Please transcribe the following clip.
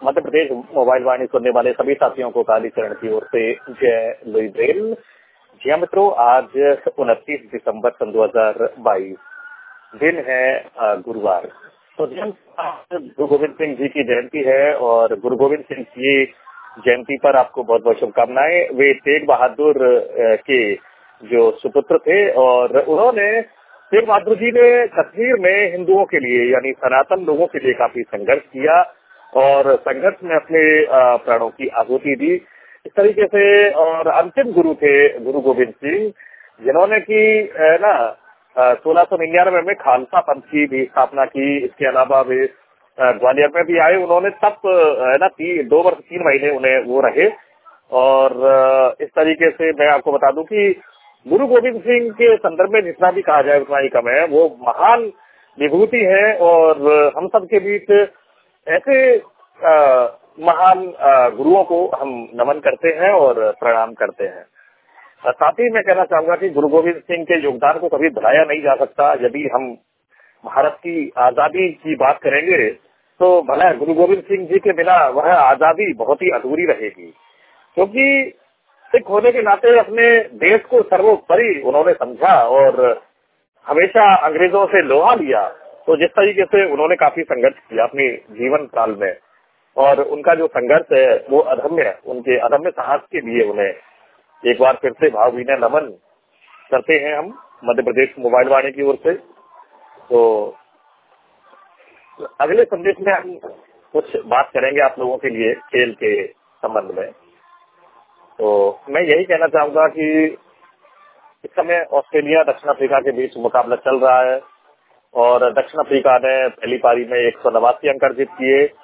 Madhya Pradesh mobile वाणी सुनने वाले सभी साथियों को कालीचरण की ओर से जय लुईब्रेल। जी हाँ मित्रों, आज 29 दिसंबर सन 2022 दिन है गुरुवार। तो गुरु गोविंद सिंह जी की जयंती है और गुरु गोविंद सिंह की जयंती पर आपको बहुत बहुत शुभकामनाएं। वे तेग बहादुर के जो सुपुत्र थे और उन्होंने तेग बहादुर जी ने कश्मीर में हिंदुओं के लिए यानी सनातन लोगों के लिए काफी संघर्ष किया और संघर्ष में अपने प्राणों की आहुति दी इस तरीके से। और अंतिम गुरु थे गुरु गोविंद सिंह, जिन्होंने की ना 1699 में खालसा पंथ की भी स्थापना की। इसके अलावा वे ग्वालियर में भी आए। उन्होंने तब है ना 2 वर्ष 3 महीने उन्हें वो रहे। और इस तरीके से मैं आपको बता दूं कि गुरु गोविंद सिंह के संदर्भ में जितना भी कहा जाए उतना ही कम है। वो महान विभूति है और हम सब के बीच ऐसे महान गुरुओं को हम नमन करते हैं और प्रणाम करते हैं। साथ ही मैं कहना चाहूंगा कि गुरु गोविंद सिंह के योगदान को कभी भुलाया नहीं जा सकता। यदि हम भारत की आजादी की बात करेंगे तो भला गुरु गोविंद सिंह जी के बिना वह आजादी बहुत ही अधूरी रहेगी, क्योंकि सिख होने के नाते अपने देश को सर्वोपरि उन्होंने समझा और हमेशा अंग्रेजों से लोहा लिया। तो जिस तरीके से उन्होंने काफी संघर्ष किया अपने जीवन काल में और उनका जो संघर्ष है वो अदम्य है। उनके अदम्य साहस के लिए उन्हें एक बार फिर से भावभीनी नमन करते हैं हम मध्य प्रदेश मोबाइल वाणी की ओर से। तो अगले संदेश में हम कुछ बात करेंगे आप लोगों के लिए खेल के संबंध में। तो मैं यही कहना चाहूंगा कि इस समय ऑस्ट्रेलिया दक्षिण अफ्रीका के बीच मुकाबला चल रहा है और दक्षिण अफ्रीका ने पहली पारी में 189 अंक अर्जित किए